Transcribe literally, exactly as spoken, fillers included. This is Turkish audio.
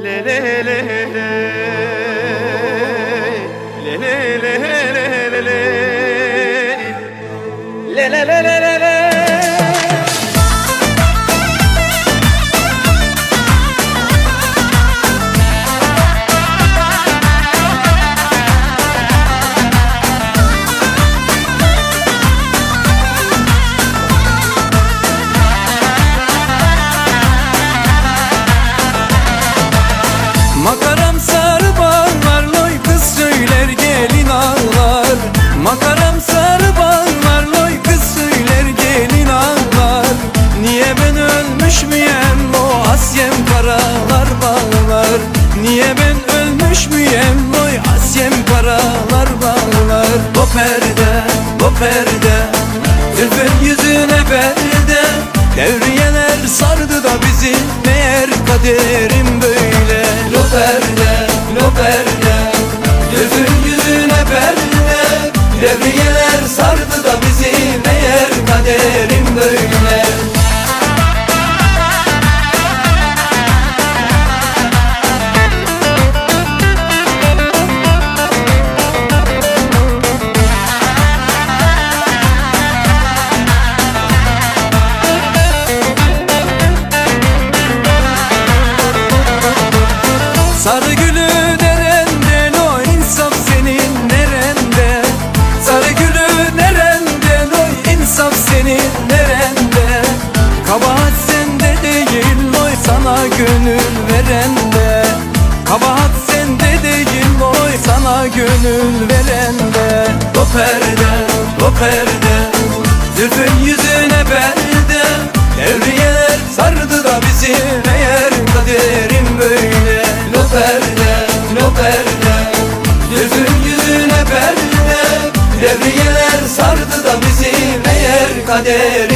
le le le le le le le le le le le le le. Makaram sarı bağlar loy, kız söyler gelin ağlar. Makaram sarı bağlar loy, kız söyler gelin ağlar. Niye ben ölmüş müyem o Asyem karalar bağlar. Niye ben ölmüş müyem oy Asyem karalar bağlar. O perde, o perde, zülfün yüzüne perde. Devriyeler sardı da bizi, meğer kaderim böyle. Lo perde, lo perde, gözün yüzüne perde. Devriyeler sardı da bizi, meğer kaderim böyle. Sarı gülü nereden o insaf senin nerende? Sarı gülü nereden o insaf senin nerende? Kabahat sende değil oy sana gönül verende. Kabahat sende değil oy sana gönül verende. O perde, o perde, zülfün yüzüne perde. Devriyeler sardı da bizi, meğer kaderim böyle. Lo perde, lo perde, gözün yüzüne perde. Devriyeler sardı da bizi, meğer kaderim